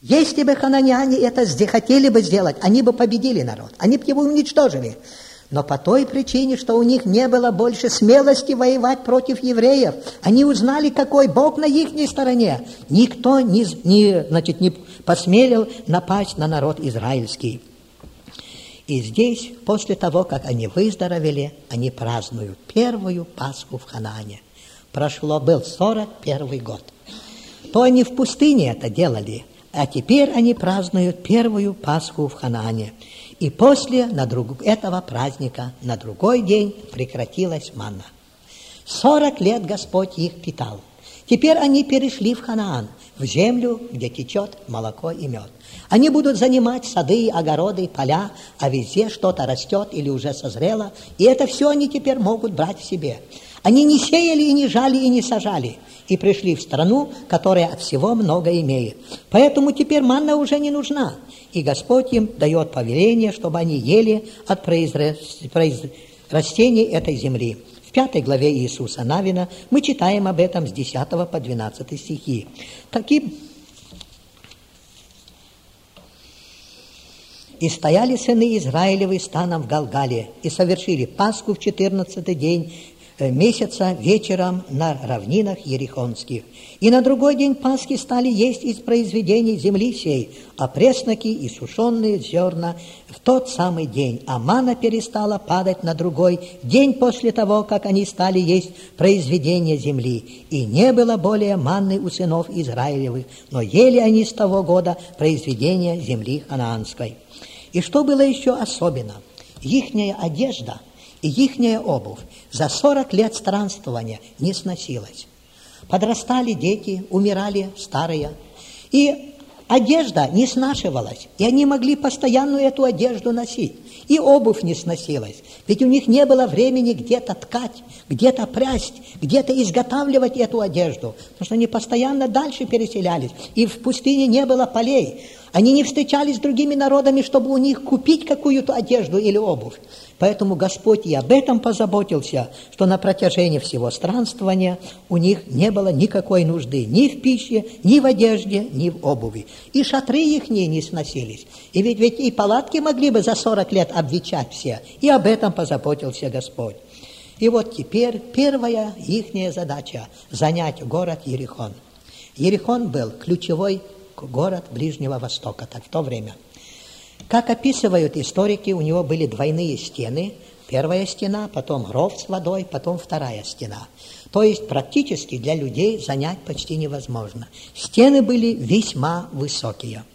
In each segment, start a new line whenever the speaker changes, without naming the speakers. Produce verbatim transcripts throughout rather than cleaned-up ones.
Если бы хананяне это хотели бы сделать, они бы победили народ, они бы его уничтожили. Но по той причине, что у них не было больше смелости воевать против евреев, они узнали, какой Бог на их стороне. Никто не, не, значит, не посмелил напасть на народ израильский. И здесь, после того, как они выздоровели, они празднуют первую Пасху в Ханаане. Прошло, был сорок первый год. То они в пустыне это делали, а теперь они празднуют первую Пасху в Ханаане. И после на друг, этого праздника на другой день прекратилась манна. Сорок лет Господь их питал. Теперь они перешли в Ханаан, в землю, где течет молоко и мед. Они будут занимать сады, огороды, поля, а везде что-то растет или уже созрело, и это все они теперь могут брать в себе. Они не сеяли и не жали и не сажали, и пришли в страну, которая от всего много имеет. Поэтому теперь манна уже не нужна, и Господь им дает повеление, чтобы они ели от растений этой земли. В пятой главе Иисуса Навина мы читаем об этом с десятого по двенадцатый стихи. Таким «И стояли сыны Израилевы станом в Галгале, и совершили Пасху в четырнадцатый день месяца вечером на равнинах Ерихонских. И на другой день Пасхи стали есть из произведений земли сей, опресноки и сушеные зерна в тот самый день, а манна перестала падать на другой день после того, как они стали есть произведения земли. И не было более манны у сынов Израилевых, но ели они с того года произведения земли ханаанской». И что было еще особенно? Ихняя одежда и ихняя обувь за сорок лет странствования не сносилась. Подрастали дети, умирали старые, и одежда не снашивалась, и они могли постоянно эту одежду носить, и обувь не сносилась, ведь у них не было времени где-то ткать, где-то прясть, где-то изготавливать эту одежду, потому что они постоянно дальше переселялись, и в пустыне не было полей. Они не встречались с другими народами, чтобы у них купить какую-то одежду или обувь. Поэтому Господь и об этом позаботился, что на протяжении всего странствования у них не было никакой нужды ни в пище, ни в одежде, ни в обуви. И шатры их не сносились. И ведь, ведь и палатки могли бы за сорок лет обветшать все. И об этом позаботился Господь. И вот теперь первая ихняя задача – занять город Ерихон. Ерихон был ключевой город Ближнего Востока так, в то время. Как описывают историки, у него были двойные стены. Первая стена, потом ров с водой, потом вторая стена. То есть практически для людей занять почти невозможно. Стены были весьма высокие.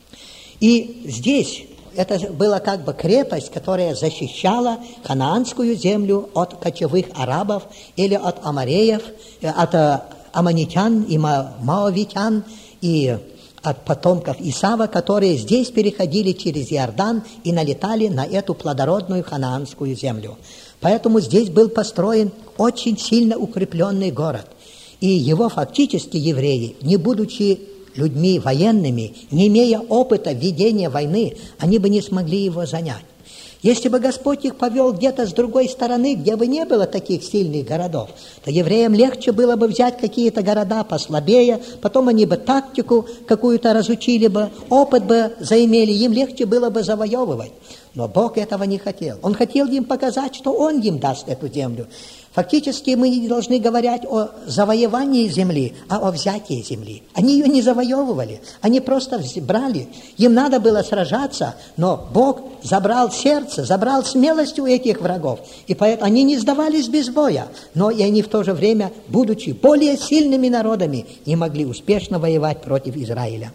И здесь это была как бы крепость, которая защищала ханаанскую землю от кочевых арабов или от амореев, от аммонитян и моавитян, и от потомков Исава, которые здесь переходили через Иордан и налетали на эту плодородную ханаанскую землю. Поэтому здесь был построен очень сильно укрепленный город. И его фактически евреи, не будучи людьми военными, не имея опыта ведения войны, они бы не смогли его занять. Если бы Господь их повел где-то с другой стороны, где бы не было таких сильных городов, то евреям легче было бы взять какие-то города послабее, потом они бы тактику какую-то разучили бы, опыт бы заимели, им легче было бы завоевывать. Но Бог этого не хотел. Он хотел им показать, что Он им даст эту землю. Фактически мы не должны говорить о завоевании земли, а о взятии земли. Они ее не завоевывали, они просто брали. Им надо было сражаться, но Бог забрал сердце, забрал смелость у этих врагов. И поэтому они не сдавались без боя, но и они в то же время, будучи более сильными народами, не могли успешно воевать против Израиля.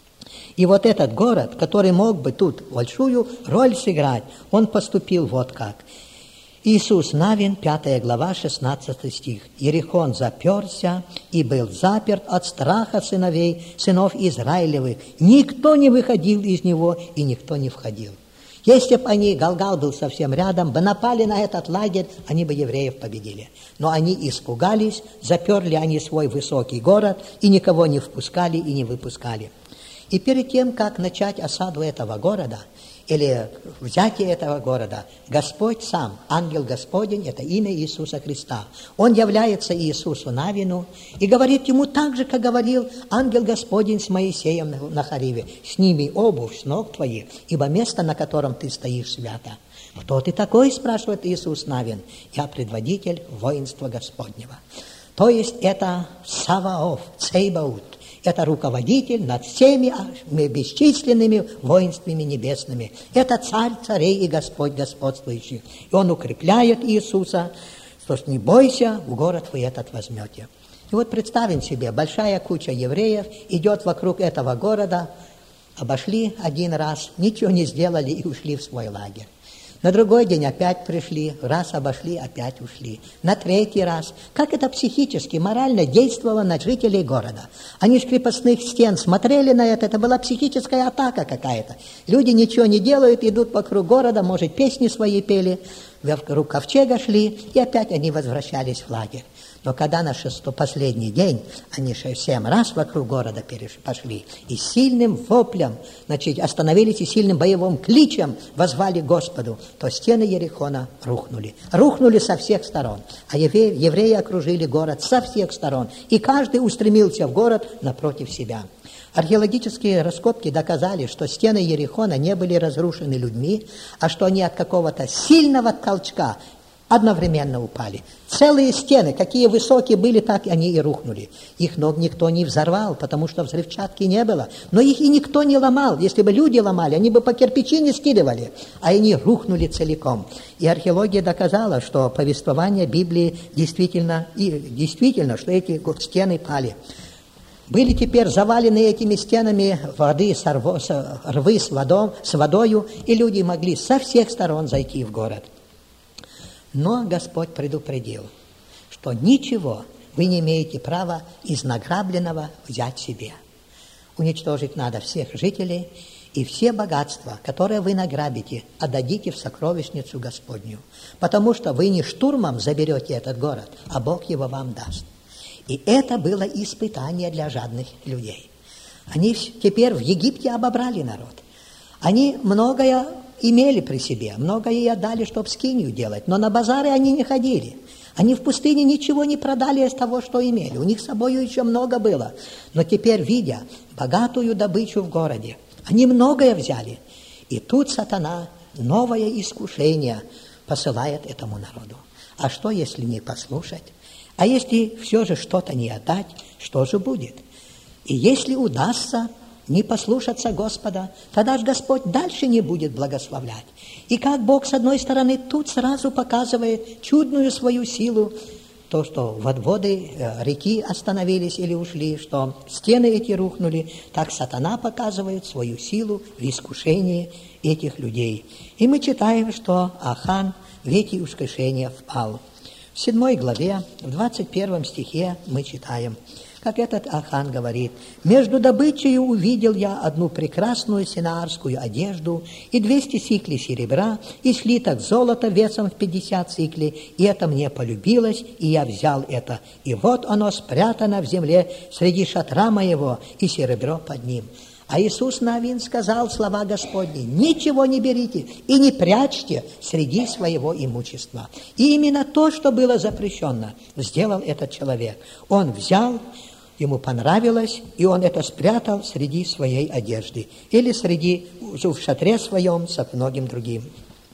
И вот этот город, который мог бы тут большую роль сыграть, он поступил вот как. Иисус Навин, пятая глава, шестнадцатый стих. «Ерихон заперся и был заперт от страха сыновей, сынов Израилевых. Никто не выходил из него, и никто не входил». Если бы они, Галгал был совсем рядом, бы напали на этот лагерь, они бы евреев победили. Но они испугались, заперли они свой высокий город, и никого не впускали и не выпускали. И перед тем, как начать осаду этого города, или взятие этого города, Господь сам, ангел Господень, это имя Иисуса Христа. Он является Иисусу Навину и говорит ему так же, как говорил ангел Господень с Моисеем на Хариве: «Сними обувь с ног твоих, ибо место, на котором ты стоишь, свято». «Кто ты такой?» – спрашивает Иисус Навин. «Я предводитель воинства Господнего». То есть это Саваоф, Цейбаут. Это руководитель над всеми бесчисленными воинствами небесными. Это царь царей и Господь господствующий. И он укрепляет Иисуса, что ж, не бойся, в город вы этот возьмете. И вот представим себе, большая куча евреев идет вокруг этого города, обошли один раз, ничего не сделали и ушли в свой лагерь. На другой день опять пришли, раз обошли, опять ушли. На третий раз. Как это психически, морально действовало на жителей города? Они с крепостных стен смотрели на это, это была психическая атака какая-то. Люди ничего не делают, идут вокруг города, может, песни свои пели, вокруг ковчега шли, и опять они возвращались в лагерь. Но когда на шестой, последний день, они семь раз вокруг города пошли, и сильным воплем, значит, остановились, и сильным боевым кличем возвали Господу, то стены Ерихона рухнули. Рухнули со всех сторон. А евреи, евреи окружили город со всех сторон, и каждый устремился в город напротив себя. Археологические раскопки доказали, что стены Ерихона не были разрушены людьми, а что они от какого-то сильного толчка одновременно упали. Целые стены, какие высокие были, так они и рухнули. Их ног никто не взорвал, потому что взрывчатки не было. Но их и никто не ломал. Если бы люди ломали, они бы по кирпичи не скидывали, а они рухнули целиком. И археология доказала, что повествование Библии действительно, и действительно, что эти стены пали. Были теперь завалены этими стенами воды, рвы с, водой, с водою, и люди могли со всех сторон зайти в город. Но Господь предупредил, что ничего вы не имеете права из награбленного взять себе. Уничтожить надо всех жителей, и все богатства, которые вы награбите, отдадите в сокровищницу Господню, потому что вы не штурмом заберете этот город, а Бог его вам даст. И это было испытание для жадных людей. Они теперь в Египте обобрали народ. Они многое имели при себе, многое и отдали, чтобы скинию делать, но на базары они не ходили. Они в пустыне ничего не продали из того, что имели. У них с собой еще много было. Но теперь, видя богатую добычу в городе, они многое взяли. И тут сатана новое искушение посылает этому народу. А что, если не послушать? А если все же что-то не отдать, что же будет? И если удастся не послушаться Господа, тогда же Господь дальше не будет благословлять. И как Бог, с одной стороны, тут сразу показывает чудную свою силу, то, что воды реки остановились или ушли, что стены эти рухнули, так сатана показывает свою силу в искушении этих людей. И мы читаем, что Ахан в эти искушения впал. В седьмой главе, в двадцать первом стихе мы читаем, как этот Ахан говорит: «Между добычей увидел я одну прекрасную синаарскую одежду и двести сиклей серебра, и слиток золота весом в пятьдесят сиклей, и это мне полюбилось, и я взял это. И вот оно спрятано в земле среди шатра моего, и серебро под ним». А Иисус Навин сказал слова Господни: «Ничего не берите и не прячьте среди своего имущества». И именно то, что было запрещено, сделал этот человек. Он взял, ему понравилось, и он это спрятал среди своей одежды или среди, в шатре своем со многим другим.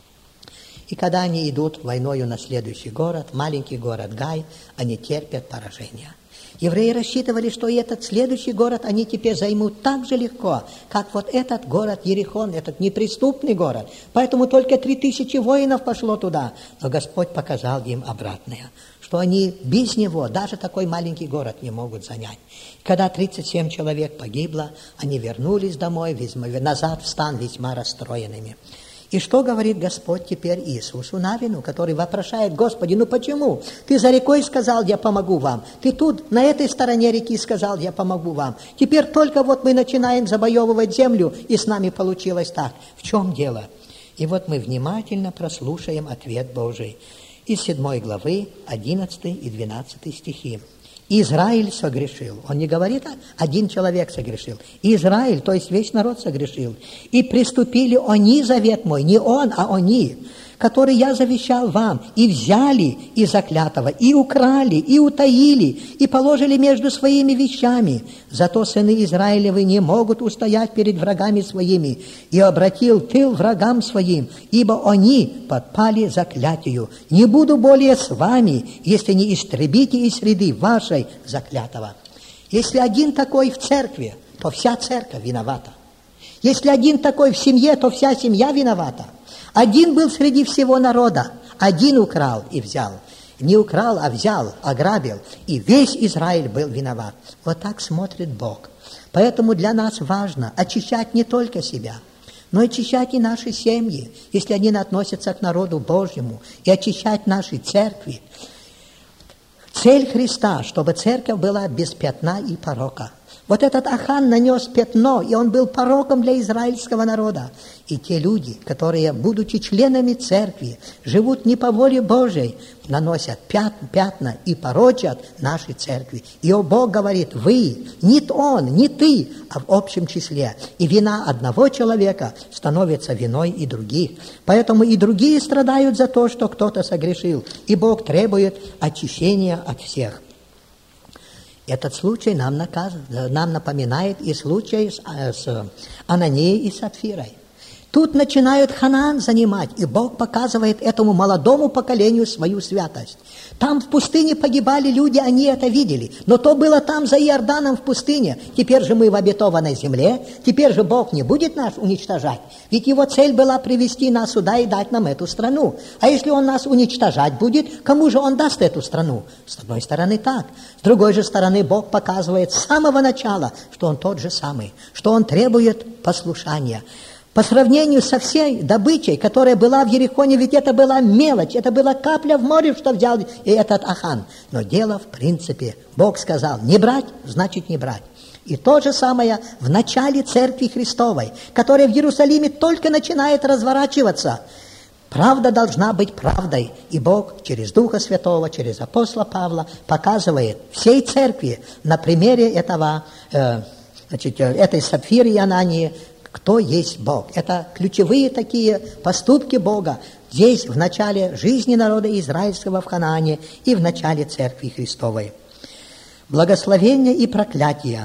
И когда они идут войною на следующий город, маленький город Гай, они терпят поражение. Евреи рассчитывали, что и этот следующий город они теперь займут так же легко, как вот этот город Ерихон, этот неприступный город. Поэтому только три тысячи воинов пошло туда. Но Господь показал им обратное, что они без него даже такой маленький город не могут занять. Когда тридцать семь человек погибло, они вернулись домой, назад в стан весьма расстроенными. И что говорит Господь теперь Иисусу Навину, который вопрошает: «Господи, ну почему? Ты за рекой сказал, я помогу вам. Ты тут, на этой стороне реки сказал, я помогу вам. Теперь только вот мы начинаем завоевывать землю, и с нами получилось так. В чем дело?» И вот мы внимательно прослушаем ответ Божий из седьмой главы, одиннадцатый и двенадцатый стихи. Израиль согрешил. Он не говорит, один человек согрешил. Израиль, то есть весь народ согрешил. И приступили они завет мой, не он, а они, который я завещал вам, и взяли из заклятого, и украли, и утаили, и положили между своими вещами. Зато сыны Израилевы не могут устоять перед врагами своими, и обратил тыл врагам своим, ибо они подпали заклятию. Не буду более с вами, если не истребите из среды вашей заклятого. Если один такой в церкви, то вся церковь виновата. Если один такой в семье, то вся семья виновата. Один был среди всего народа, один украл и взял. Не украл, а взял, ограбил, и весь Израиль был виноват. Вот так смотрит Бог. Поэтому для нас важно очищать не только себя, но очищать и наши семьи, если они относятся к народу Божьему, и очищать наши церкви. Цель Христа, чтобы церковь была без пятна и порока. Вот этот Ахан нанес пятно, и он был пороком для израильского народа. И те люди, которые, будучи членами церкви, живут не по воле Божьей, наносят пятна и порочат наши церкви. И о, Бог говорит, вы, не он, не ты, а в общем числе. И вина одного человека становится виной и других. Поэтому и другие страдают за то, что кто-то согрешил. И Бог требует очищения от всех. Этот случай нам, наказ... нам напоминает и случай с, с Ананией и Сапфирой. Тут начинают Ханаан занимать, и Бог показывает этому молодому поколению свою святость. Там в пустыне погибали люди, они это видели. Но то было там, за Иорданом, в пустыне. Теперь же мы в обетованной земле. Теперь же Бог не будет нас уничтожать. Ведь его цель была привести нас сюда и дать нам эту страну. А если он нас уничтожать будет, кому же он даст эту страну? С одной стороны так. С другой же стороны Бог показывает с самого начала, что он тот же самый, что он требует послушания. По сравнению со всей добычей, которая была в Ерихоне, ведь это была мелочь, это была капля в море, что взял и этот Ахан. Но дело в принципе. Бог сказал, не брать, значит не брать. И то же самое в начале Церкви Христовой, которая в Иерусалиме только начинает разворачиваться. Правда должна быть правдой. И Бог через Духа Святого, через апостола Павла показывает всей Церкви на примере этого, э, значит, этой Сапфиры и Анании, кто есть Бог. Это ключевые такие поступки Бога здесь, в начале жизни народа израильского в Ханаане и в начале Церкви Христовой. Благословения и проклятия,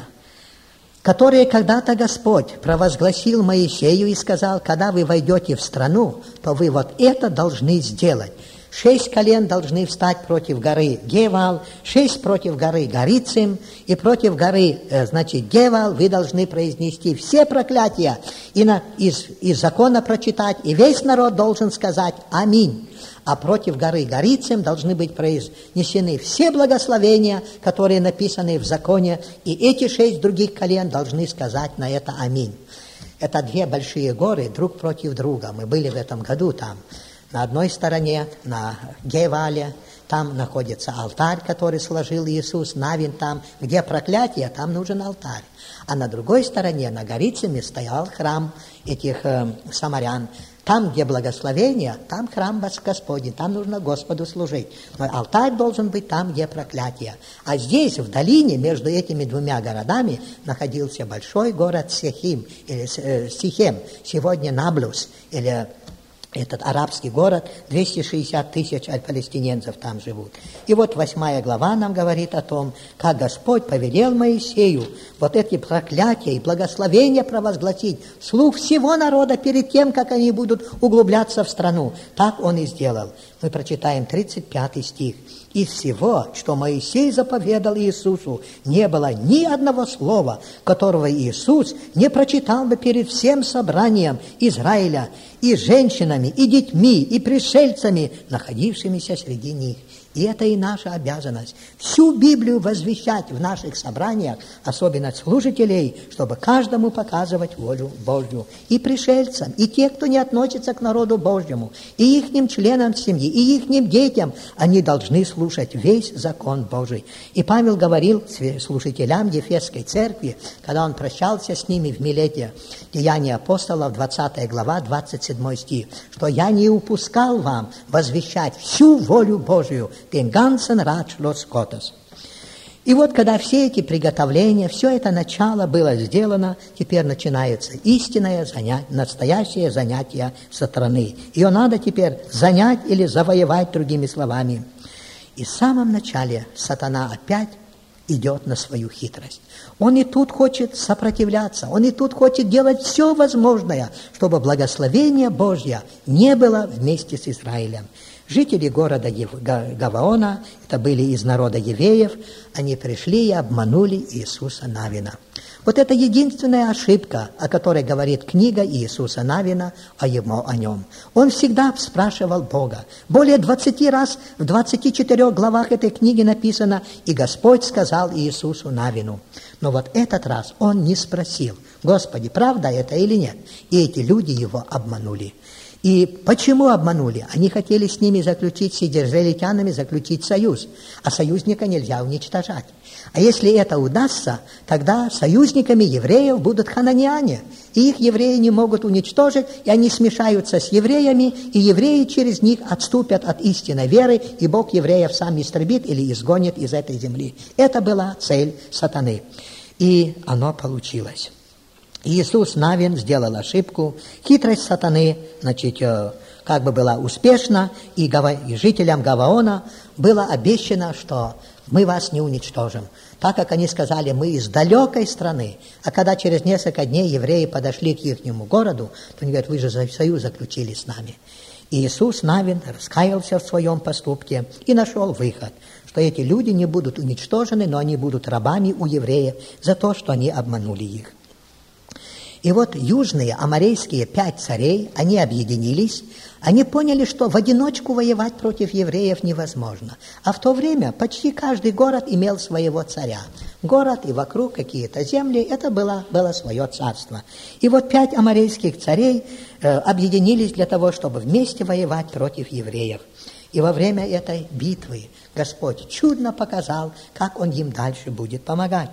которые когда-то Господь провозгласил Моисею и сказал, когда вы войдете в страну, то вы вот это должны сделать. Шесть колен должны встать против горы Гевал, шесть против горы Горицим, и против горы, значит, Гевал вы должны произнести все проклятия и на, из, из закона прочитать, и весь народ должен сказать «Аминь». А против горы Горицим должны быть произнесены все благословения, которые написаны в законе, и эти шесть других колен должны сказать на это «Аминь». Это две большие горы друг против друга. Мы были в этом году там. На одной стороне, на Гевале, там находится алтарь, который сложил Иисус, Навин там, где проклятие, там нужен алтарь. А на другой стороне, на Горициме, стоял храм этих э, самарян. Там, где благословение, там храм Господень, там нужно Господу служить. Но алтарь должен быть там, где проклятие. А здесь, в долине, между этими двумя городами, находился большой город Сихим, или э, Сихем, сегодня Наблус, или этот арабский город, двести шестьдесят тысяч палестиненцев там живут. И вот восьмая глава нам говорит о том, как Господь повелел Моисею вот эти проклятия и благословения провозгласить вслух всего народа перед тем, как они будут углубляться в страну. Так он и сделал. Мы прочитаем тридцать пятый стих. «Из всего, что Моисей заповедал Иисусу, не было ни одного слова, которого Иисус не прочитал бы перед всем собранием Израиля, и женщинами, и детьми, и пришельцами, находившимися среди них». И это и наша обязанность. Всю Библию возвещать в наших собраниях, особенно служителей, чтобы каждому показывать волю Божью. И пришельцам, и те, кто не относится к народу Божьему, и ихним членам семьи, и ихним детям, они должны слушать весь закон Божий. И Павел говорил служителям Ефесской церкви, когда он прощался с ними в Милете, Деяния апостолов, двадцатая глава, двадцать седьмой стих, что «я не упускал вам возвещать всю волю Божию, den ganzen Ratschluss Gottes». И вот, когда все эти приготовления, все это начало было сделано, теперь начинается истинное занятие, настоящее занятие сатаны. Ее надо теперь занять или завоевать, другими словами. И в самом начале сатана опять идет на свою хитрость. Он и тут хочет сопротивляться, он и тут хочет делать все возможное, чтобы благословение Божье не было вместе с Израилем. Жители города Гаваона, это были из народа евреев, они пришли и обманули Иисуса Навина. Вот это единственная ошибка, о которой говорит книга Иисуса Навина о, ему, о нем. Он всегда спрашивал Бога. Более двадцати раз в двадцати четырёх главах этой книги написано: «И Господь сказал Иисусу Навину». Но вот этот раз он не спросил: «Господи, правда это или нет?» И эти люди его обманули. И почему обманули? Они хотели с ними заключить, с израильтянами заключить союз. А союзника нельзя уничтожать. А если это удастся, тогда союзниками евреев будут хананиане. И их евреи не могут уничтожить, и они смешаются с евреями, и евреи через них отступят от истинной веры, и Бог евреев сам истребит или изгонит из этой земли. Это была цель сатаны. И оно получилось. Иисус Навин сделал ошибку, хитрость сатаны, значит, как бы была успешна, и, и жителям Гаваона было обещано, что мы вас не уничтожим. Так как они сказали: мы из далекой страны. А когда через несколько дней евреи подошли к ихнему городу, то они говорят: вы же союз заключили с нами. И Иисус Навин раскаялся в своем поступке и нашел выход, что эти люди не будут уничтожены, но они будут рабами у евреев за то, что они обманули их. И вот южные аморейские пять царей, они объединились, они поняли, что в одиночку воевать против евреев невозможно. А в то время почти каждый город имел своего царя. Город и вокруг какие-то земли, это было, было свое царство. И вот пять аморейских царей э, объединились для того, чтобы вместе воевать против евреев. И во время этой битвы Господь чудно показал, как Он им дальше будет помогать.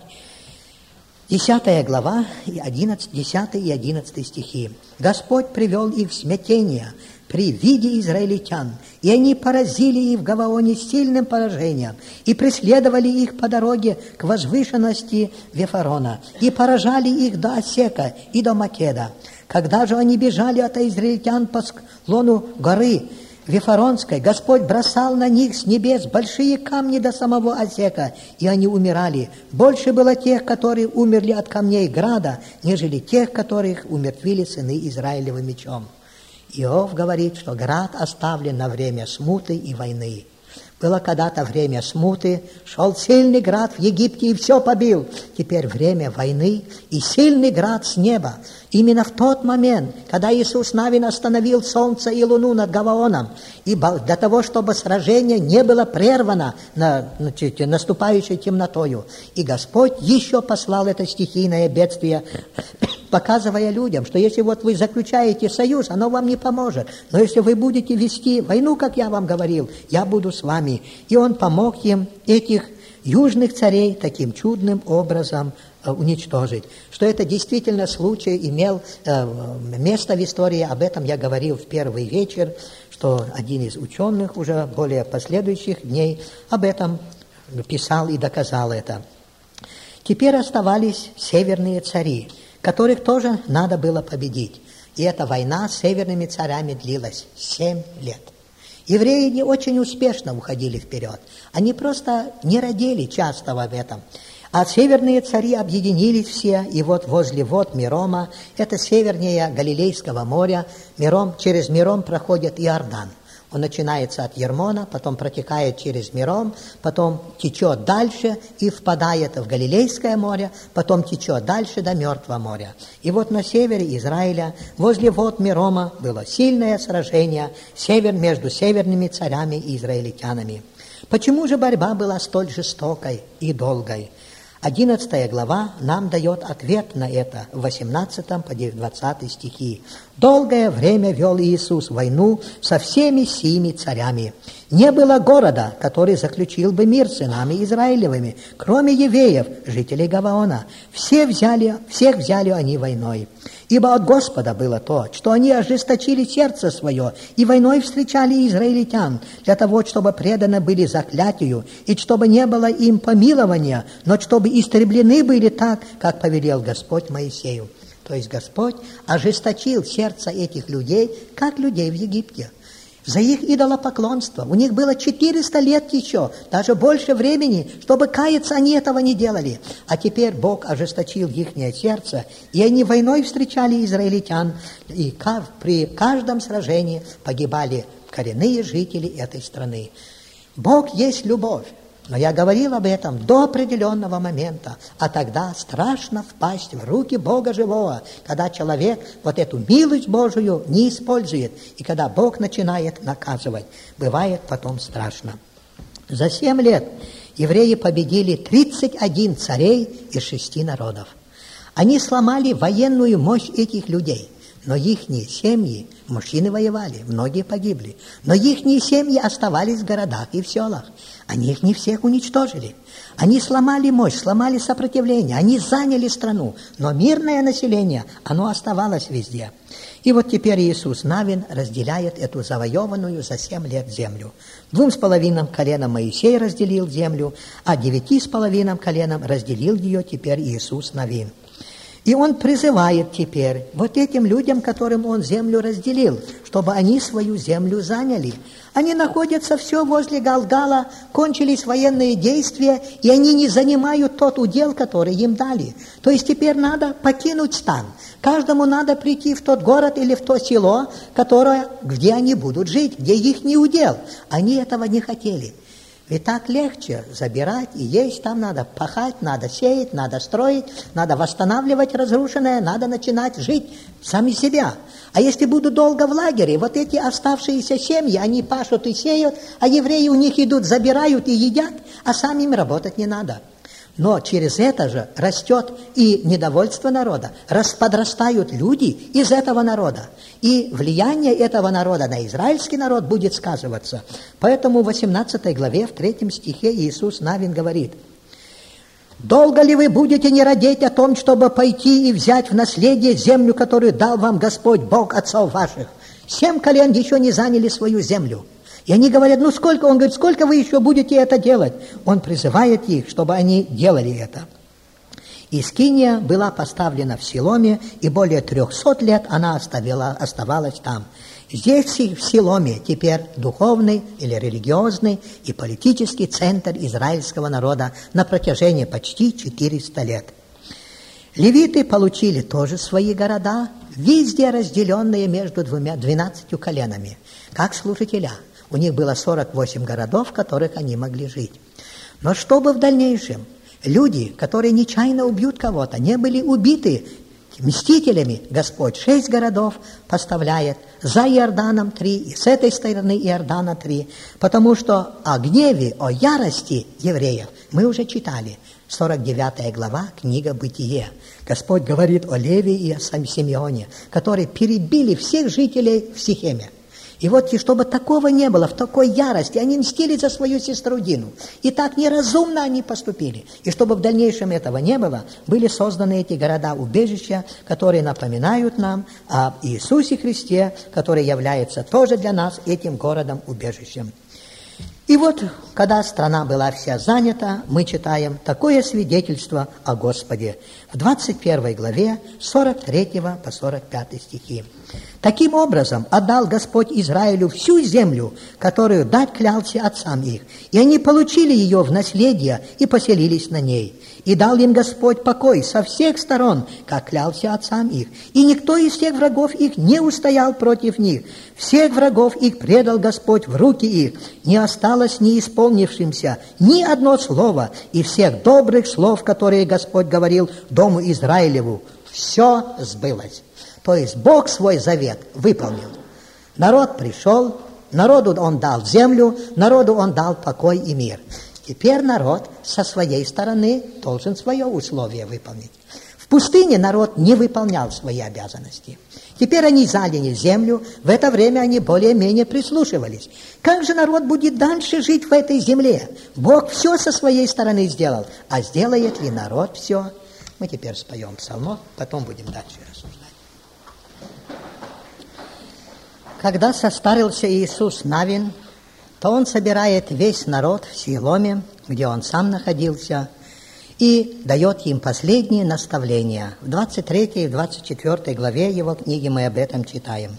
Десятая глава, десятый и одиннадцатый стихи. «Господь привел их в смятение при виде израильтян, и они поразили их в Гаваоне сильным поражением, и преследовали их по дороге к возвышенности Вифарона, и поражали их до Осека и до Македа. Когда же они бежали от израильтян по склону горы Вифаронской, Господь бросал на них с небес большие камни до самого Осека, и они умирали. Больше было тех, которые умерли от камней града, нежели тех, которых умертвили сыны Израилевы мечом». Иов говорит, что град оставлен на время смуты и войны. Было когда-то время смуты, шел сильный град в Египте и все побил. Теперь время войны и сильный град с неба. Именно в тот момент, когда Иисус Навин остановил солнце и луну над Гаваоном, и для того, чтобы сражение не было прервано на, значит, наступающей темнотою, и Господь еще послал это стихийное бедствие, показывая людям, что если вот вы заключаете союз, оно вам не поможет. Но если вы будете вести войну, как я вам говорил, я буду с вами. И Он помог им этих южных царей таким чудным образом уничтожить. Что это действительно случай имел э, место в истории, об этом я говорил в первый вечер, что один из ученых уже более последующих дней об этом писал и доказал это. Теперь оставались северные цари, которых тоже надо было победить. И эта война с северными царями длилась семь лет. Евреи не очень успешно уходили вперед. Они просто не родили часто в этом. А северные цари объединились все, и вот возле вод Мирома, это севернее Галилейского моря, Миром, через Миром проходит Иордан. Он начинается от Ермона, потом протекает через Миром, потом течет дальше и впадает в Галилейское море, потом течет дальше до Мертвого моря. И вот на севере Израиля, возле вод Мирома, было сильное сражение север, между северными царями и израильтянами. Почему же борьба была столь жестокой и долгой? Одиннадцатая глава нам дает ответ на это в восемнадцатом по двадцатый стихи. «Долгое время вел Иисус войну со всеми сими царями. Не было города, который заключил бы мир с сынами Израилевыми, кроме евеев, жителей Гаваона. Все взяли, всех взяли они войной. Ибо от Господа было то, что они ожесточили сердце свое и войной встречали израильтян, для того, чтобы преданы были заклятию, и чтобы не было им помилования, но чтобы истреблены были так, как повелел Господь Моисею. То есть Господь ожесточил сердце этих людей, как людей в Египте. За их идолопоклонство. У них было четыреста лет еще, даже больше времени, чтобы каяться, они этого не делали. А теперь Бог ожесточил их сердце, и они войной встречали израильтян, и при каждом сражении погибали коренные жители этой страны. Бог есть любовь. Но я говорил об этом до определенного момента, а тогда страшно впасть в руки Бога живого, когда человек вот эту милость Божию не использует, и когда Бог начинает наказывать. Бывает потом страшно. За семь лет евреи победили тридцать один царей из шести народов. Они сломали военную мощь этих людей. Но ихние семьи, мужчины воевали, многие погибли, но ихние семьи оставались в городах и в селах. Они их не всех уничтожили. Они сломали мощь, сломали сопротивление, они заняли страну, но мирное население, оно оставалось везде. И вот теперь Иисус Навин разделяет эту завоеванную за семь лет землю. Двум с половиной коленам Моисей разделил землю, а девяти с половиной коленам разделил ее теперь Иисус Навин. И он призывает теперь вот этим людям, которым он землю разделил, чтобы они свою землю заняли. Они находятся все возле Галгала, кончились военные действия, и они не занимают тот удел, который им дали. То есть теперь надо покинуть стан. Каждому надо прийти в тот город или в то село, которое, где они будут жить, где их не удел. Они этого не хотели. Ведь так легче забирать и есть, там надо пахать, надо сеять, надо строить, надо восстанавливать разрушенное, надо начинать жить сами себя. А если будут долго в лагере, вот эти оставшиеся семьи, они пашут и сеют, а евреи у них идут, забирают и едят, а сами им работать не надо. Но через это же растет и недовольство народа, подрастают люди из этого народа. И влияние этого народа на израильский народ будет сказываться. Поэтому в восемнадцатой главе, в третьем стихе Иисус Навин говорит: «Долго ли вы будете не радеть о том, чтобы пойти и взять в наследие землю, которую дал вам Господь, Бог отцов ваших? Семь колен еще не заняли свою землю». И они говорят: ну сколько? Он говорит: сколько вы еще будете это делать? Он призывает их, чтобы они делали это. И скиния была поставлена в Силоме, и более трехсот лет она оставила, оставалась там. Здесь, в Силоме, теперь духовный или религиозный и политический центр израильского народа на протяжении почти четырёхсот лет. Левиты получили тоже свои города, везде разделенные между двумя, двенадцатью коленами, как служителя. У них было сорок восемь городов, в которых они могли жить. Но чтобы в дальнейшем люди, которые нечаянно убьют кого-то, не были убиты мстителями, Господь шесть городов поставляет, за Иорданом три, и с этой стороны Иордана три, потому что о гневе, о ярости евреев мы уже читали. сорок девятая глава, книга «Бытие». Господь говорит о Левии и о Симеоне, которые перебили всех жителей в Сихеме. И вот, и чтобы такого не было, в такой ярости, они мстили за свою сестру Дину. И так неразумно они поступили. И чтобы в дальнейшем этого не было, были созданы эти города-убежища, которые напоминают нам об Иисусе Христе, который является тоже для нас этим городом-убежищем. И вот, когда страна была вся занята, мы читаем такое свидетельство о Господе в двадцать первой главе, сорок третьего по сорок пятый стихи. «Таким образом отдал Господь Израилю всю землю, которую дать клялся отцам их, и они получили ее в наследие и поселились на ней. И дал им Господь покой со всех сторон, как клялся отцам их. И никто из всех врагов их не устоял против них. Всех врагов их предал Господь в руки их. Не осталось не исполнившимся ни одно слово, и всех добрых слов, которые Господь говорил дому Израилеву, все сбылось». То есть Бог свой завет выполнил. Народ пришел, народу он дал землю, народу он дал покой и мир. Теперь народ со своей стороны должен свое условие выполнить. В пустыне народ не выполнял свои обязанности. Теперь они заняли землю, в это время они более-менее прислушивались. Как же народ будет дальше жить в этой земле? Бог все со своей стороны сделал, а сделает ли народ все? Мы теперь споем псалмов, потом будем дальше рассуждать. Когда состарился Иисус Навин, то он собирает весь народ в Силоме, где он сам находился, и дает им последние наставления. В двадцать третьей и двадцать четвёртой главе его книги мы об этом читаем.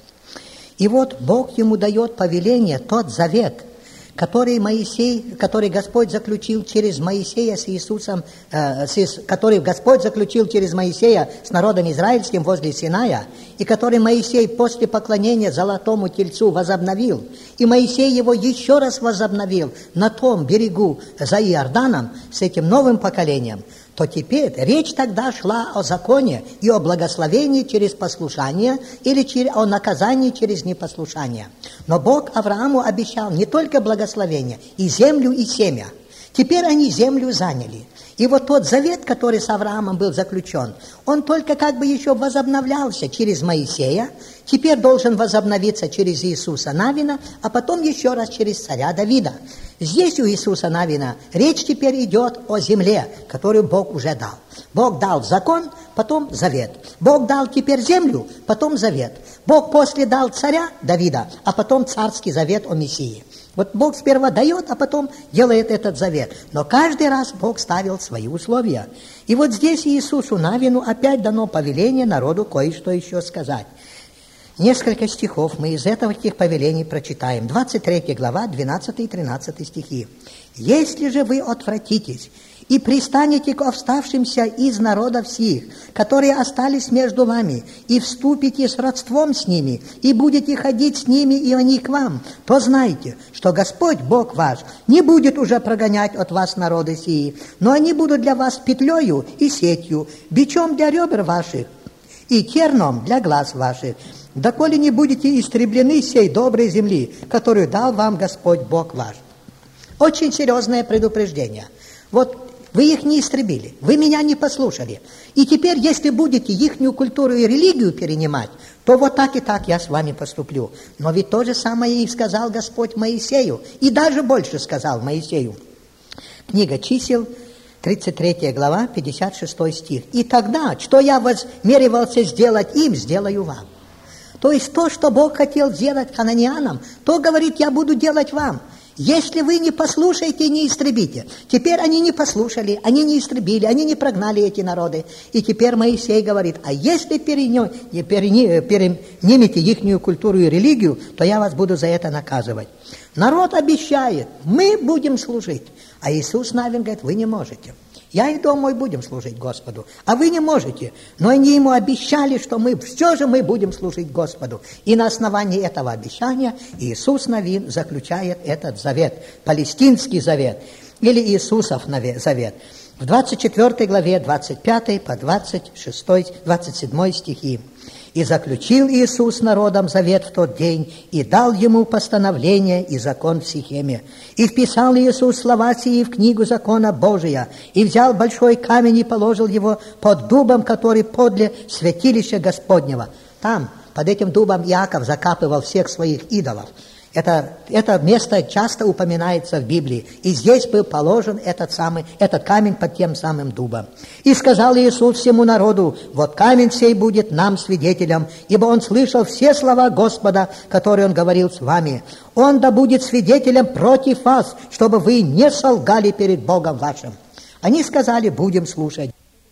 И вот Бог ему дает повеление, тот завет, который Моисей, который Господь заключил через Моисея с Иисусом, э, с, который Господь заключил через Моисея с народом израильским возле Синая, и который Моисей после поклонения золотому тельцу возобновил, и Моисей его еще раз возобновил на том берегу за Иорданом с этим новым поколением, то теперь речь тогда шла о законе и о благословении через послушание или о наказании через непослушание. Но Бог Аврааму обещал не только благословение, и землю, и семя. Теперь они землю заняли. И вот тот завет, который с Авраамом был заключен, он только как бы еще возобновлялся через Моисея, теперь должен возобновиться через Иисуса Навина, а потом еще раз через царя Давида. Здесь у Иисуса Навина речь теперь идет о земле, которую Бог уже дал. Бог дал закон, потом завет. Бог дал теперь землю, потом завет. Бог после дал царя Давида, а потом царский завет о Мессии. Вот Бог сперва дает, а потом делает этот завет. Но каждый раз Бог ставил свои условия. И вот здесь Иисусу Навину опять дано повеление народу кое-что еще сказать. Несколько стихов мы из этого этих повелений прочитаем. двадцать третья глава, двенадцатый и тринадцатый стихи. «Если же вы отвратитесь и пристанете к вставшимся из народов сих, которые остались между вами, и вступите с родством с ними, и будете ходить с ними, и они к вам, то знайте, что Господь, Бог ваш, не будет уже прогонять от вас народы сии, но они будут для вас петлею и сетью, бичом для ребер ваших и терном для глаз ваших, доколе не будете истреблены сей доброй земли, которую дал вам Господь, Бог ваш». Очень серьезное предупреждение. Вот вы их не истребили, вы меня не послушали. И теперь, если будете ихнюю культуру и религию перенимать, то вот так и так я с вами поступлю. Но ведь то же самое и сказал Господь Моисею, и даже больше сказал Моисею. Книга Чисел, тридцать третья глава, пятьдесят шестой стих. «И тогда, что я вознамеривался сделать им, сделаю вам». То есть то, что Бог хотел сделать хананианам, то, говорит, я буду делать вам. Если вы не послушаете, не истребите. Теперь они не послушали, они не истребили, они не прогнали эти народы. И теперь Моисей говорит, а если перенимете ихнюю культуру и религию, то я вас буду за это наказывать. Народ обещает, мы будем служить. А Иисус Навин говорит, вы не можете. Я и дом мой будем служить Господу, а вы не можете. Но они ему обещали, что мы все же мы будем служить Господу. И на основании этого обещания Иисус Навин заключает этот завет, палестинский завет, или Иисусов завет. В двадцать четвёртой главе, двадцать пятой по двадцать шестой, двадцать седьмой стихи. «И заключил Иисус народом завет в тот день, и дал ему постановление и закон в Сихеме. И вписал Иисус слова сии в книгу закона Божия, и взял большой камень и положил его под дубом, который подле святилища Господнего». Там, под этим дубом, Иаков закапывал всех своих идолов. Это, это место часто упоминается в Библии. И здесь был положен этот, самый, этот камень под тем самым дубом. «И сказал Иисус всему народу, вот камень сей будет нам свидетелем, ибо он слышал все слова Господа, которые он говорил с вами. Он да будет свидетелем против вас, чтобы вы не солгали перед Богом вашим». Они сказали, будем слушать.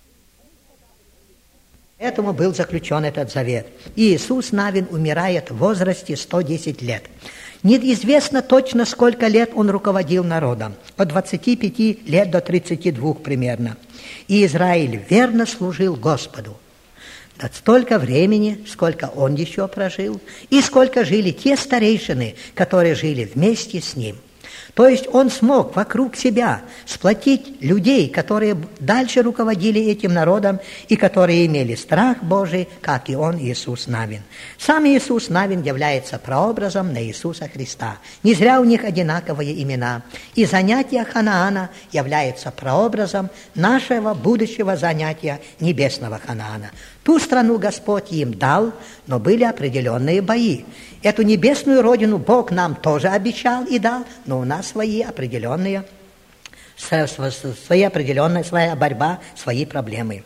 Поэтому был заключен этот завет. И Иисус Навин умирает в возрасте сто десять лет. Неизвестно точно, сколько лет он руководил народом. От двадцати пяти лет до тридцати двух примерно. И Израиль верно служил Господу. Столько времени, сколько он еще прожил, и сколько жили те старейшины, которые жили вместе с ним. То есть он смог вокруг себя сплотить людей, которые дальше руководили этим народом и которые имели страх Божий, как и он, Иисус Навин. Сам Иисус Навин является прообразом на Иисуса Христа. Не зря у них одинаковые имена. И занятие Ханаана является прообразом нашего будущего занятия небесного Ханаана. Ту страну Господь им дал, но были определенные бои. Эту небесную родину Бог нам тоже обещал и дал, но у нас свои определенные, свои определенные, своя борьба, свои проблемы.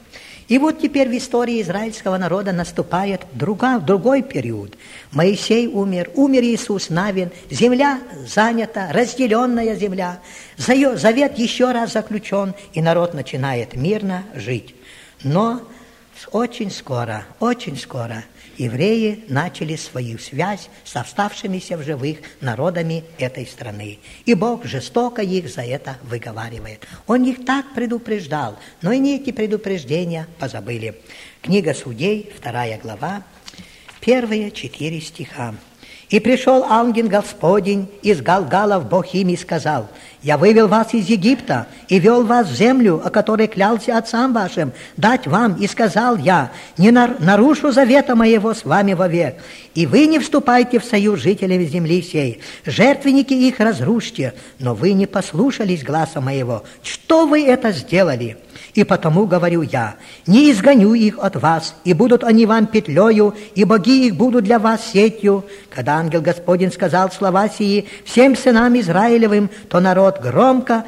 И вот теперь в истории израильского народа наступает друга, другой период. Моисей умер, умер Иисус Навин, земля занята, разделенная земля, завет еще раз заключен, и народ начинает мирно жить. Но очень скоро, очень скоро евреи начали свою связь с оставшимися в живых народами этой страны. И Бог жестоко их за это выговаривает. Он их так предупреждал, но и эти предупреждения позабыли. Книга Судей, вторая глава, первые четыре стиха. «И пришел ангел Господень из Галгала в Бохим и сказал: я вывел вас из Египта и вел вас в землю, о которой клялся отцам вашим, дать вам, и сказал я: не нарушу завета моего с вами вовек, и вы не вступайте в союз жителями земли сей, жертвенники их разрушьте, но вы не послушались гласа моего. Что вы это сделали? И потому говорю я: не изгоню их от вас, и будут они вам петлею, и боги их будут для вас сетью». Когда ангел Господень сказал слова сии всем сынам Израилевым, то народ громко,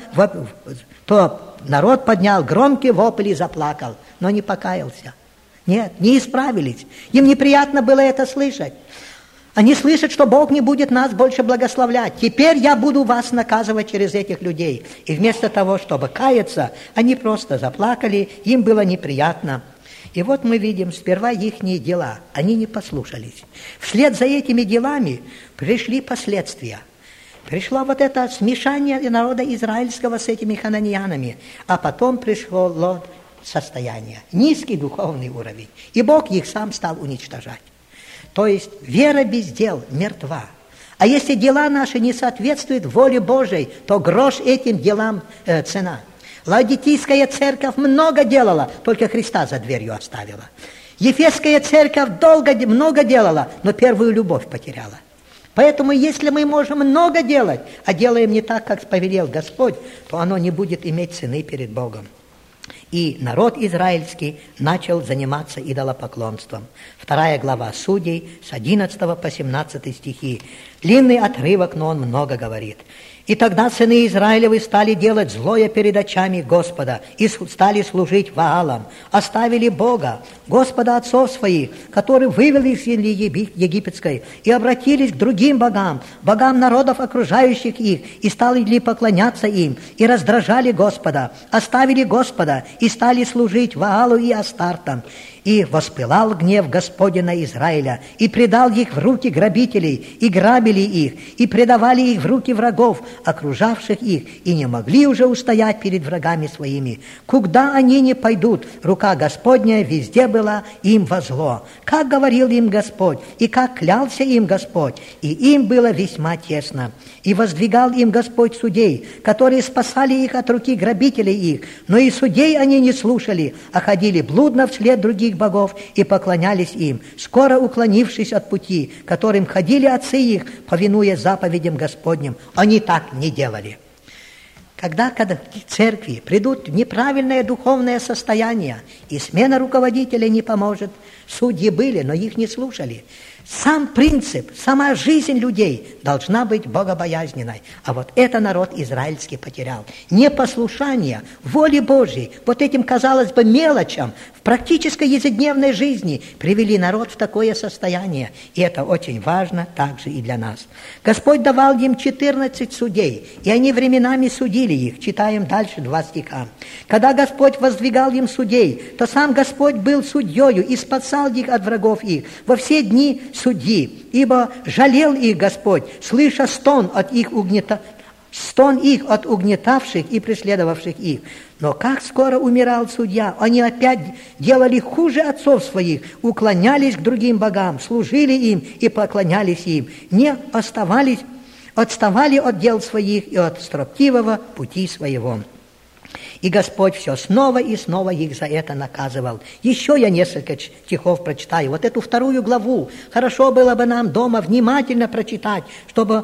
то народ поднял громкий вопль и заплакал, но не покаялся. Нет, не исправились. Им неприятно было это слышать. Они слышат, что Бог не будет нас больше благословлять. Теперь я буду вас наказывать через этих людей. И вместо того, чтобы каяться, они просто заплакали, им было неприятно. И вот мы видим сперва ихние дела. Они не послушались. Вслед за этими делами пришли последствия. Пришло вот это смешание народа израильского с этими хананеянами. А потом пришло состояние, низкий духовный уровень. И Бог их сам стал уничтожать. То есть вера без дел мертва. А если дела наши не соответствуют воле Божией, то грош этим делам э, цена. Лаодикийская церковь много делала, только Христа за дверью оставила. Ефесская церковь долго, много делала, но первую любовь потеряла. Поэтому если мы можем много делать, а делаем не так, как повелел Господь, то оно не будет иметь цены перед Богом. И народ израильский начал заниматься идолопоклонством. Вторая глава Судей с одиннадцатого по семнадцатый стихи. Длинный отрывок, но он много говорит. «И тогда сыны Израилевы стали делать злое перед очами Господа и стали служить Ваалам, оставили Бога, Господа отцов своих, который вывел их из земли египетской, и обратились к другим богам, богам народов, окружающих их, и стали поклоняться им, и раздражали Господа, оставили Господа, и стали служить Ваалу и Астартам. И воспылал гнев Господина Израиля, и предал их в руки грабителей, и грабили их, и предавали их в руки врагов, окружавших их, и не могли уже устоять перед врагами своими. Куда они не пойдут, рука Господня везде была им во зло. Как говорил им Господь, и как клялся им Господь, и им было весьма тесно. И воздвигал им Господь судей, которые спасали их от руки грабителей их, но и судей они не слушали, а ходили блудно вслед других богов и поклонялись им, скоро уклонившись от пути, которым ходили отцы их, повинуя заповедям Господним. Они так не делали. Когда, когда в церкви придут в неправильное духовное состояние, и смена руководителя не поможет, судьи были, но их не слушали. Сам принцип, сама жизнь людей должна быть богобоязненной. А вот это народ израильский потерял. Непослушание воле Божьей, вот этим, казалось бы, мелочам в практической ежедневной жизни привели народ в такое состояние. И это очень важно также и для нас. Господь давал им четырнадцать судей, и они временами судили их. Читаем дальше два стиха. Когда Господь воздвигал им судей, то сам Господь был судьею и спасал их от врагов их во все дни судьи, ибо жалел их Господь, слыша стон от их угнета... стон их от угнетавших и преследовавших их. Но как скоро умирал судья, они опять делали хуже отцов своих, уклонялись к другим богам, служили им и поклонялись им, не оставались, отставали от дел своих и от строптивого пути своего. И Господь все снова и снова их за это наказывал. Еще я несколько стихов прочитаю. Вот эту вторую главу хорошо было бы нам дома внимательно прочитать, чтобы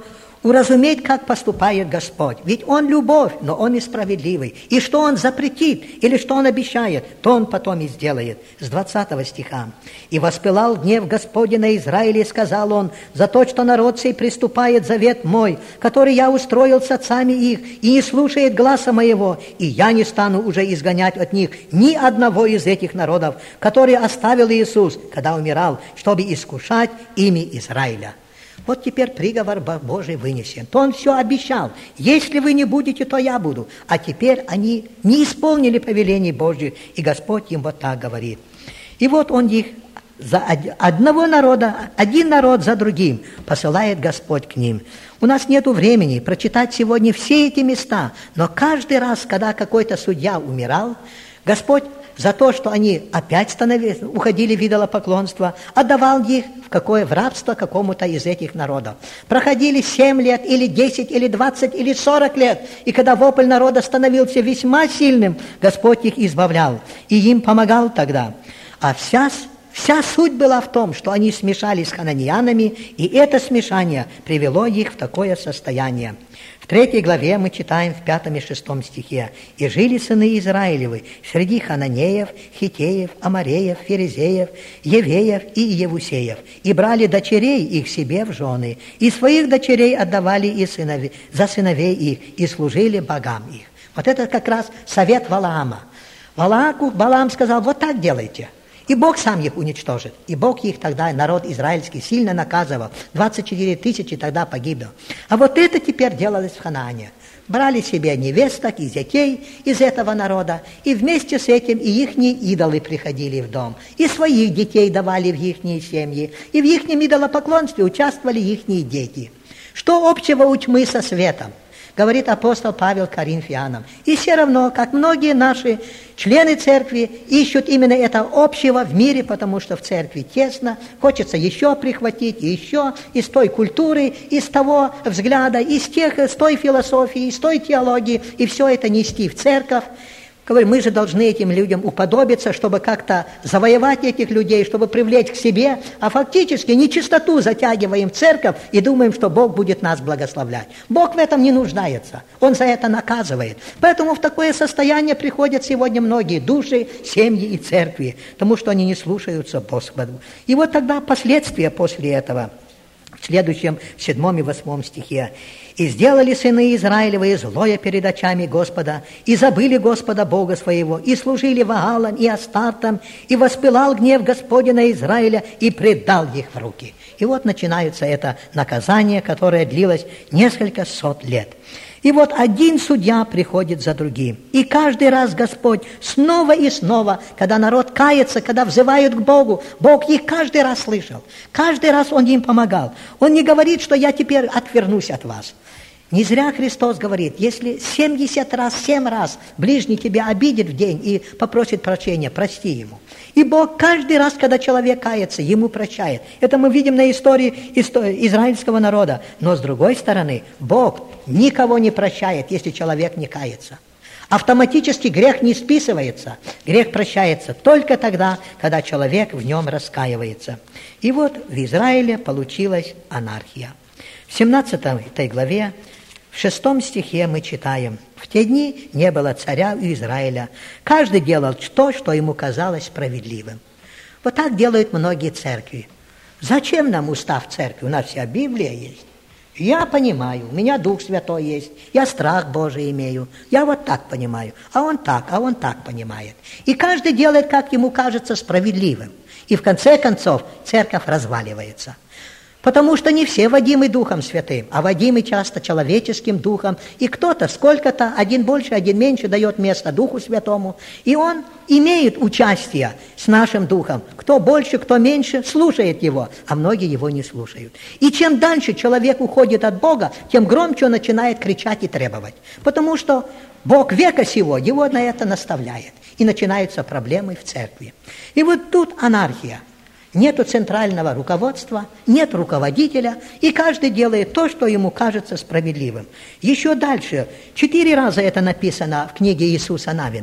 уразуметь, как поступает Господь. Ведь Он любовь, но Он и справедливый. И что Он запретит, или что Он обещает, то Он потом и сделает. С двадцатого стиха. «И воспылал гнев Господень на Израиле, и сказал Он, за то, что народ сей приступает завет мой, который я устроил с отцами их, и не слушает гласа моего, и я не стану уже изгонять от них ни одного из этих народов, которые оставил Иисус, когда умирал, чтобы искушать ими Израиля». Вот теперь приговор Божий вынесен. То Он все обещал. Если вы не будете, то я буду. А теперь они не исполнили повелений Божьих, и Господь им вот так говорит. И вот Он их за одного народа, один народ за другим посылает Господь к ним. У нас нет времени прочитать сегодня все эти места, но каждый раз, когда какой-то судья умирал, Господь за то, что они опять становились, уходили в идолопоклонство, отдавал их в какое в рабство какому-то из этих народов. Проходили семь лет, или десять, или двадцать, или сорок лет, и когда вопль народа становился весьма сильным, Господь их избавлял, и им помогал тогда. А вся, вся суть была в том, что они смешались с хананеянами, и это смешание привело их в такое состояние. В третьей главе мы читаем в пятом и шестом стихе. «И жили сыны Израилевы среди хананеев, хитеев, амореев, ферезеев, евеев и евусеев, и брали дочерей их себе в жены, и своих дочерей отдавали и сыновей, за сыновей их, и служили богам их». Вот это как раз совет Валаама. Валааку Валаам сказал, вот так делайте. И Бог сам их уничтожит. И Бог их тогда, народ израильский, сильно наказывал. двадцать четыре тысячи тогда погибло. А вот это теперь делалось в Ханаане. Брали себе невесток и зятей из этого народа, и вместе с этим и ихние идолы приходили в дом, и своих детей давали в ихние семьи, и в ихнем идолопоклонстве участвовали ихние дети. Что общего у тьмы со светом? Говорит апостол Павел Коринфянам. И все равно, как многие наши члены церкви ищут именно это общего в мире, потому что в церкви тесно, хочется еще прихватить, еще из той культуры, из того взгляда, из тех, с той философии, из той теологии, и все это нести в церковь. Говорю, мы же должны этим людям уподобиться, чтобы как-то завоевать этих людей, чтобы привлечь к себе, а фактически нечистоту затягиваем в церковь и думаем, что Бог будет нас благословлять. Бог в этом не нуждается, Он за это наказывает. Поэтому в такое состояние приходят сегодня многие души, семьи и церкви, потому что они не слушаются Господу. И вот тогда последствия после этого, в следующем, в седьмом и восьмом стихе. «И сделали сыны Израилевы злое перед очами Господа, и забыли Господа Бога своего, и служили Ваалам и Астартам, и воспылал гнев Господня на Израиля, и предал их в руки». И вот начинается это наказание, которое длилось несколько сот лет. И вот один судья приходит за другим. И каждый раз Господь снова и снова, когда народ кается, когда взывают к Богу, Бог их каждый раз слышал. Каждый раз Он им помогал. Он не говорит, что я теперь отвернусь от вас. Не зря Христос говорит, если семьдесят раз, семь раз ближний тебя обидит в день и попросит прощения, прости ему. И Бог каждый раз, когда человек кается, ему прощает. Это мы видим на истории израильского народа. Но с другой стороны, Бог никого не прощает, если человек не кается. Автоматически грех не списывается. Грех прощается только тогда, когда человек в нем раскаивается. И вот в Израиле получилась анархия. В семнадцатой главе, в шестом стихе мы читаем: «В те дни не было царя у Израиля. Каждый делал то, что ему казалось справедливым». Вот так делают многие церкви. Зачем нам устав церкви? У нас вся Библия есть. Я понимаю, у меня Дух Святой есть, я страх Божий имею. Я вот так понимаю, а он так, а он так понимает. И каждый делает, как ему кажется, справедливым. И в конце концов церковь разваливается. Потому что не все водимы Духом Святым, а водимы часто человеческим духом. И кто-то, сколько-то, один больше, один меньше, дает место Духу Святому. И он имеет участие с нашим Духом. Кто больше, кто меньше, слушает его, а многие его не слушают. И чем дальше человек уходит от Бога, тем громче он начинает кричать и требовать. Потому что Бог века сего его на это наставляет. И начинаются проблемы в церкви. И вот тут анархия. Нету центрального руководства, нет руководителя, и каждый делает то, что ему кажется справедливым. Еще дальше, четыре раза это написано в книге Иисуса Навина.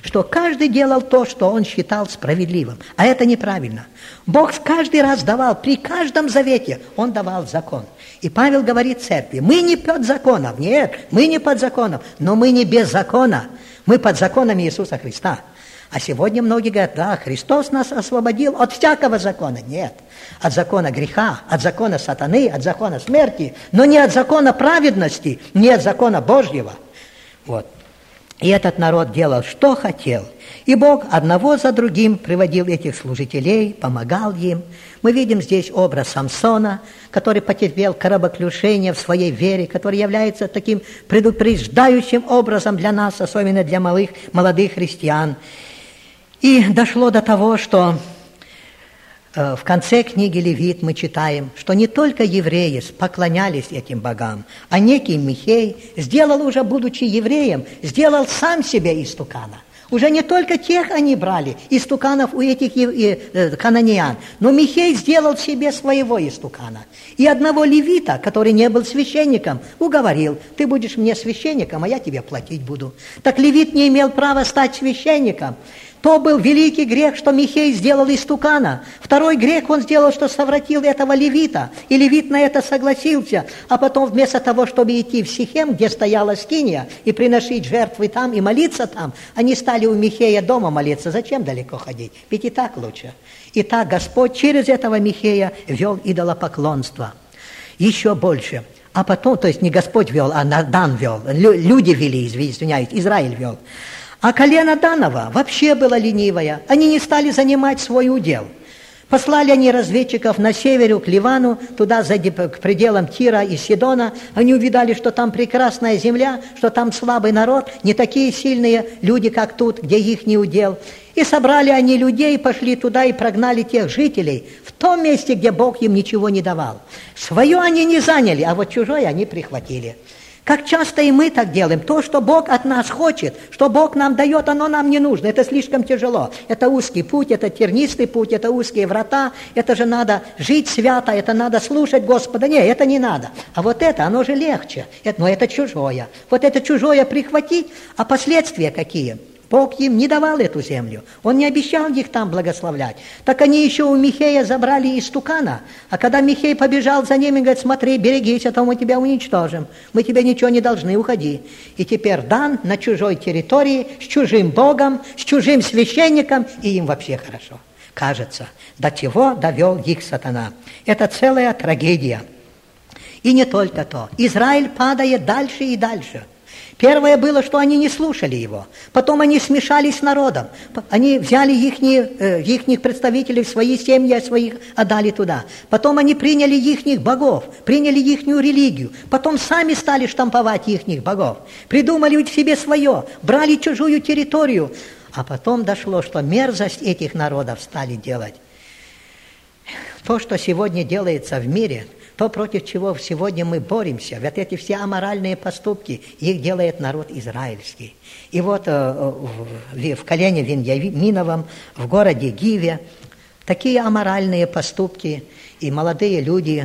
что каждый делал то, что он считал справедливым. А это неправильно. Бог каждый раз давал, при каждом завете Он давал закон. И Павел говорит церкви, мы не под законом, нет, мы не под законом, но мы не без закона, мы под законом Иисуса Христа. А сегодня многие говорят, да, Христос нас освободил от всякого закона. Нет, от закона греха, от закона сатаны, от закона смерти, но не от закона праведности, не от закона Божьего. Вот. И этот народ делал, что хотел. И Бог одного за другим приводил этих служителей, помогал им. Мы видим здесь образ Самсона, который потерпел корабоклушение в своей вере, который является таким предупреждающим образом для нас, особенно для малых, молодых христиан. И дошло до того, что э, в конце книги Левит мы читаем, что не только евреи поклонялись этим богам, а некий Михей сделал уже, будучи евреем, сделал сам себе истукана. Уже не только тех они брали, истуканов у этих э, кананеян, но Михей сделал себе своего истукана. И одного левита, который не был священником, уговорил, ты будешь мне священником, а я тебе платить буду. Так левит не имел права стать священником. То был великий грех, что Михей сделал истукана. Второй грех он сделал, что совратил этого левита. И левит на это согласился. А потом вместо того, чтобы идти в Сихем, где стояла скиния, и приносить жертвы там, и молиться там, они стали у Михея дома молиться. Зачем далеко ходить? Ведь и так лучше. И так Господь через этого Михея вел идолопоклонство. Еще больше. А потом, то есть не Господь вел, а Дан вел. Люди вели, извиняюсь, Израиль вел. А колено Данова вообще было ленивое. Они не стали занимать свой удел. Послали они разведчиков на севере к Ливану, туда к пределам Тира и Сидона. Они увидали, что там прекрасная земля, что там слабый народ, не такие сильные люди, как тут, где их не удел. И собрали они людей, пошли туда и прогнали тех жителей в том месте, где Бог им ничего не давал. Свое они не заняли, а вот чужое они прихватили. Как часто и мы так делаем. То, что Бог от нас хочет, что Бог нам дает, оно нам не нужно. Это слишком тяжело. Это узкий путь, это тернистый путь, это узкие врата. Это же надо жить свято, это надо слушать Господа. Нет, это не надо. А вот это, оно же легче. Это, но это чужое. Вот это чужое прихватить, а последствия какие? Бог им не давал эту землю. Он не обещал их там благословлять. Так они еще у Михея забрали истукана. А когда Михей побежал за ними, говорит, смотри, берегись, а то мы тебя уничтожим. Мы тебе ничего не должны, уходи. И теперь Дан на чужой территории, с чужим Богом, с чужим священником, и им вообще хорошо. Кажется, до чего довел их сатана. Это целая трагедия. И не только то. Израиль падает дальше и дальше. Первое было, что они не слушали его. Потом они смешались с народом. Они взяли ихних, э, ихних представителей в свои семьи, своих отдали туда. Потом они приняли ихних богов, приняли ихнюю религию. Потом сами стали штамповать ихних богов. Придумали себе свое, брали чужую территорию. А потом дошло, что мерзость этих народов стали делать. То, что сегодня делается в мире, то, против чего сегодня мы боремся, вот эти все аморальные поступки, их делает народ израильский. И вот э, в, в колене Виньяминовом, в городе Гиве, такие аморальные поступки, и молодые люди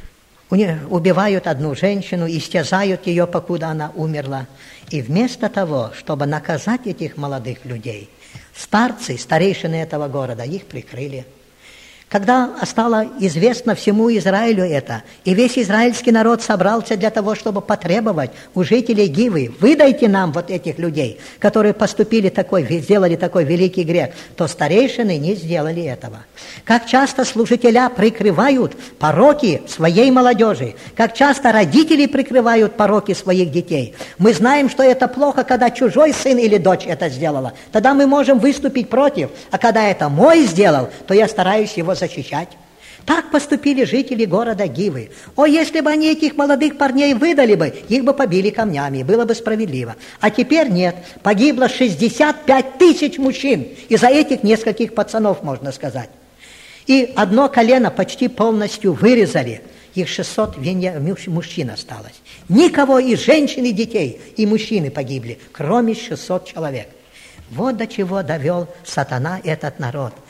убивают одну женщину, истязают ее, покуда она умерла. И вместо того, чтобы наказать этих молодых людей, старцы, старейшины этого города, их прикрыли. Когда стало известно всему Израилю это, и весь израильский народ собрался для того, чтобы потребовать у жителей Гивы, выдайте нам вот этих людей, которые поступили такой, сделали такой великий грех, то старейшины не сделали этого. Как часто служителя прикрывают пороки своей молодежи, как часто родители прикрывают пороки своих детей. Мы знаем, что это плохо, когда чужой сын или дочь это сделала. Тогда мы можем выступить против, а когда это мой сделал, то я стараюсь его защищать. Так поступили жители города Гивы. О, если бы они этих молодых парней выдали бы, их бы побили камнями, было бы справедливо. А теперь нет. Погибло шестьдесят пять тысяч мужчин. Из-за этих нескольких пацанов, можно сказать. И одно колено почти полностью вырезали. Их шестьсот мужчин осталось. Никого из женщин и детей, и мужчины погибли, кроме шестисот человек. Вот до чего довел сатана этот народ.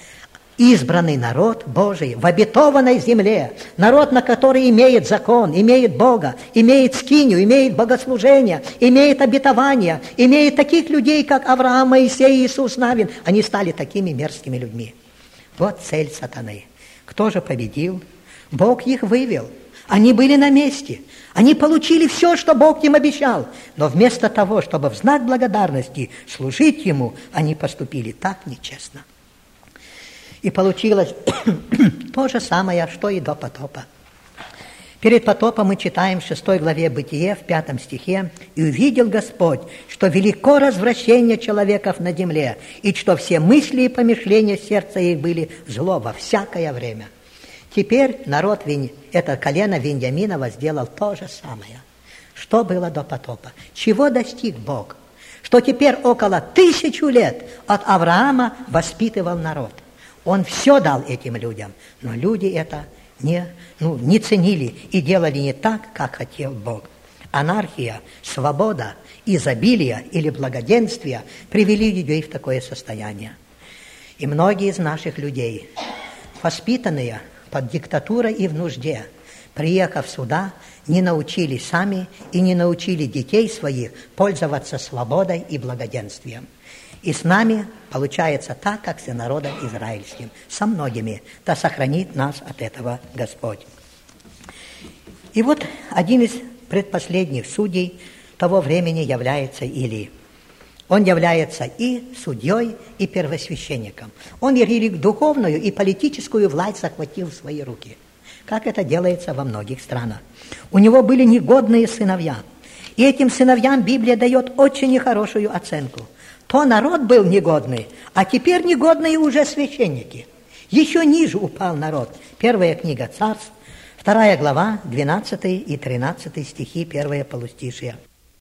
избранный народ Божий в обетованной земле, народ, на который имеет закон, имеет Бога, имеет скинию, имеет богослужение, имеет обетование, имеет таких людей, как Авраам, Моисей, Иисус Навин. Они стали такими мерзкими людьми. Вот цель сатаны. Кто же победил? Бог их вывел. Они были на месте. Они получили все, что Бог им обещал. Но вместо того, чтобы в знак благодарности служить Ему, они поступили так нечестно. И получилось то же самое, что и до потопа. Перед потопом мы читаем в шестой главе Бытие, в пятом стихе: «И увидел Господь, что велико развращение человеков на земле, и что все мысли и помышления сердца их были зло во всякое время». Теперь народ, это колено Виньяминова, сделал то же самое, что было до потопа. Чего достиг Бог? Что теперь около тысячу лет от Авраама воспитывал народ. Он все дал этим людям, но люди это не, ну, не ценили и делали не так, как хотел Бог. Анархия, свобода, изобилие или благоденствие привели людей в такое состояние. И многие из наших людей, воспитанные под диктатурой и в нужде, приехав сюда, не научились сами и не научили детей своих пользоваться свободой и благоденствием. И с нами получается так, как с народом израильским, со многими. Да сохранит нас от этого Господь. И вот один из предпоследних судей того времени является Илия. Он является и судьей, и первосвященником. Он и духовную, и политическую власть захватил в свои руки, как это делается во многих странах. У него были негодные сыновья, и этим сыновьям Библия дает очень нехорошую оценку. То народ был негодный, а теперь негодные уже священники. Еще ниже упал народ. Первая книга Царств, вторая глава, двенадцатый и тринадцатый стихи, первое полустишие.